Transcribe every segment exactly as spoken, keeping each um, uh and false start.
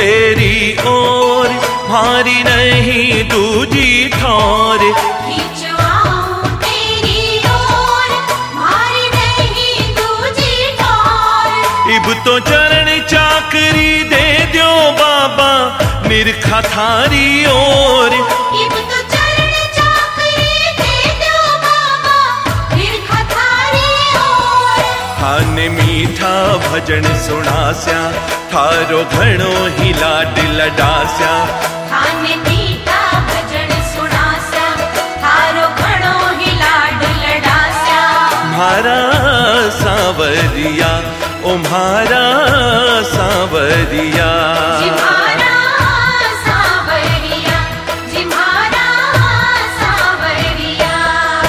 तेरी ओर, मारी नहीं दूजी ठौर। खींचो आऊं तेरी ओर, मारी नहीं दूजी ठौर। इब तो चरण चाकरी दे दो बाबा, निरखा थारी ओर। इब तो चरण चाकरी दे दो बाबा, निरखा थारी ओर। थाने मीठा भजन सुनास्या, थारो घणो ही लाड लडास्या। थाने मीठा भजन सुनास्या, थारो घणो ही लाड लडास्या। म्हारा सांवरिया, ओ म्हारा सांवरिया। जिम्हारा सांवरिया, जिम्हारा सांवरिया।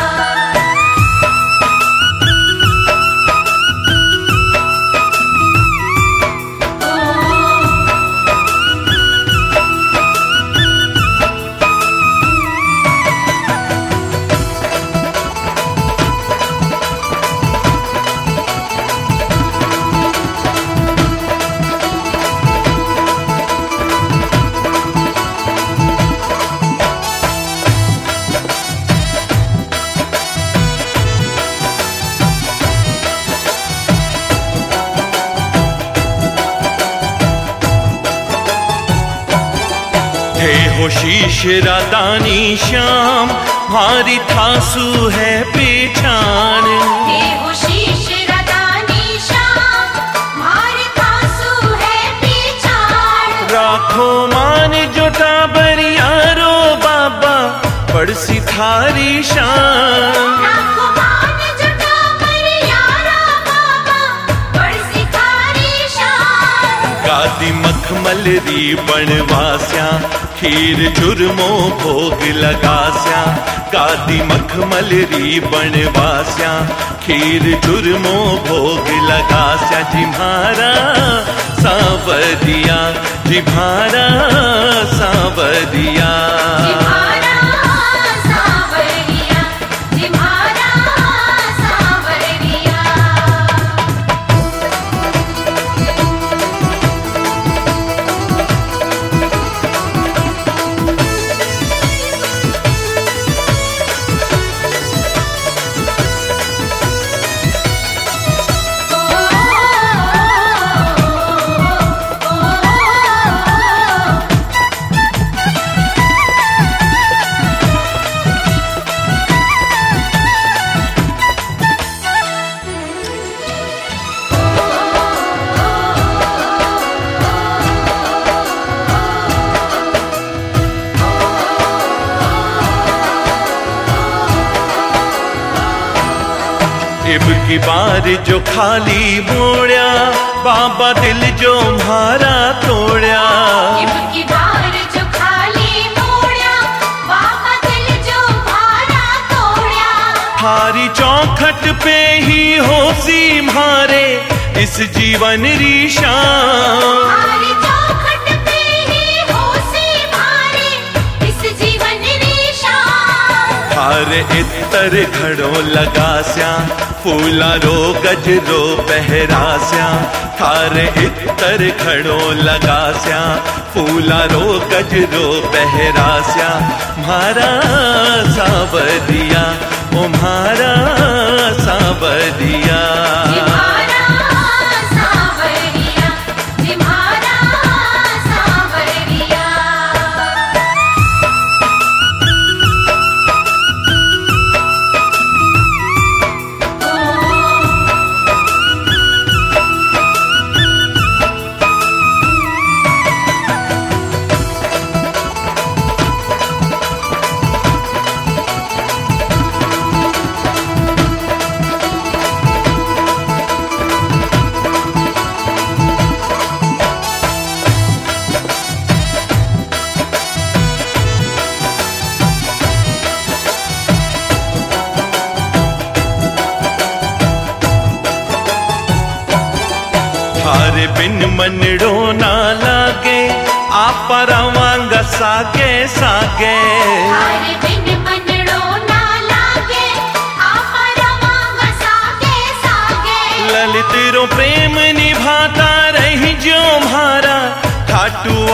हे हो शीश रादानी श्याम, भारी थासु है पहचान। हे हो शीश रदानी श्याम, मारे थासु है पहचान। राखो मान जोटा बरियारो बाबा, पड़सी थारी शान। राखो मान जुटा बरियारा बाबा, बड़सी थारी शान। गादी मखमल री बनवास्या, खीर चुरमो भोग लगास्या। गादी मखमल री बनवास्या, खीर चुरमो भोग लगास्या। जिम्हारा सांवरिया, जिम्हारा सांवरिया। जिम्हारा सांवरिया, जिम्हारा सांवरिया। इब की बार जो खाली मोड़या, बाबा दिल जो म्हारा तोड़या। इब की बार जो खाली मोड़या, बाबा दिल जो भारा तोड़या। थारी चौखट पे ही होसी म्हारे, इस जीवन री शान। थारी चौखट पे ही होसी भारे, इस जीवन री शान। थारे इतर घड़ो लगास्या, फूला रो गजरो पहरास्या। थारे इतर घड़ो लगास्या, फूला रो गजरो पहरास्या। म्हारा सांवरिया, ओ म्हारा सांवरिया। जिम्हारा सांवरिया, जिम्हारा सांवरिया। थारे बिन मनड़ो ना लागे, आप रवांग सागे सागे। थारे बिन मनड़ो ना लागे, आप रवांग सागे सागे। ललित रो प्रेम निभाता रही जो म्हारा, खाटू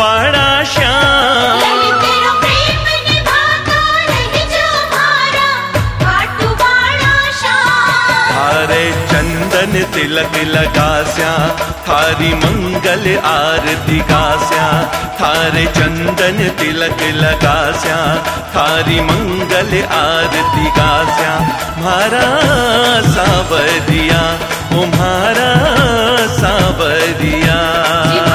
थारे चंदन तिलक लगास्या थारी मंगल आरती गास्या थारे चंदन तिलक लगास्या थारी मंगल आरती गास्या म्हारा सावरिया ओ म्हारा सावरिया।